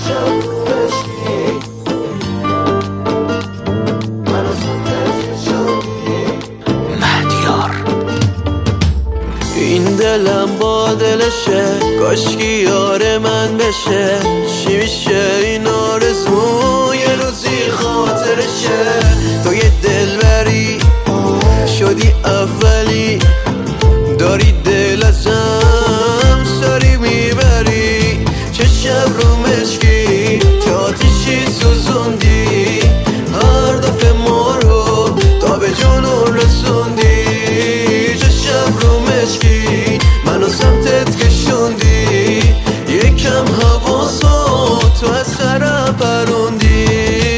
این دلم با دلشه، کاشکی یار من بشه. چی میشه این آرزو یه روزی خاطرشه. تو یه دلبری شدی اولی، داری دل ازم سری میبری. چه شب رو مشکی که آتیشی سوزوندی، هر دفعه ما رو تا به جنون رسوندی. چه شب رو مشکی منو سمتت کشوندی، یکم حواسا تو از سرم پروندی.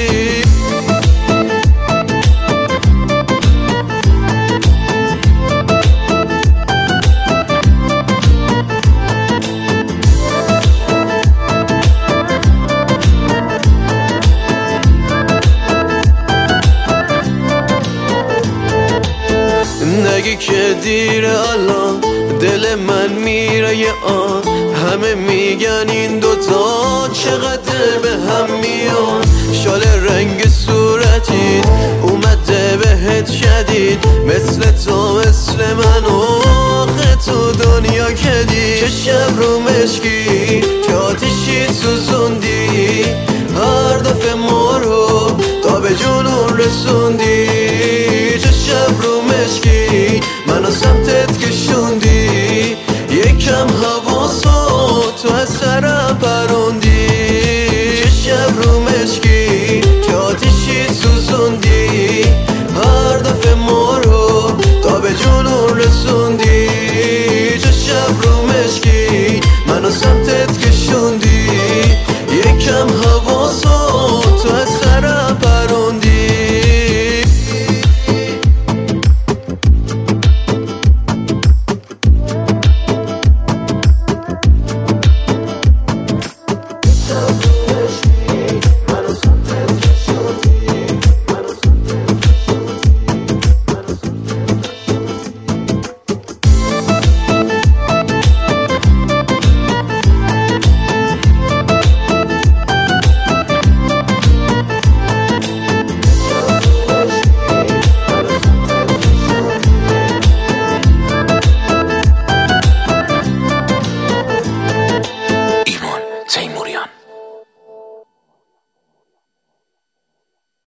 نگی که دیره الان، دل من میره یه آن. همه میگن این دوتا چقدر به هم میان. شال رنگ صورتید اومده بهت شدید، مثل تو مثل من و آخه تو دنیا کدید. چه شب رو مشکی که آتیشی سوزوندی، هر دفعه ما رو تا به جنون رسوندی. چه شب رو مشکی منو سمتت کشوندی، یکم حواسا تو از سرم پروندی. چه شب رو مشکی که آتیشی سوزوندی، هر دفعه ما رو تا به جنون رسوندی. چه شب رو مشکی منو سمتت کشوندی، یکم هوا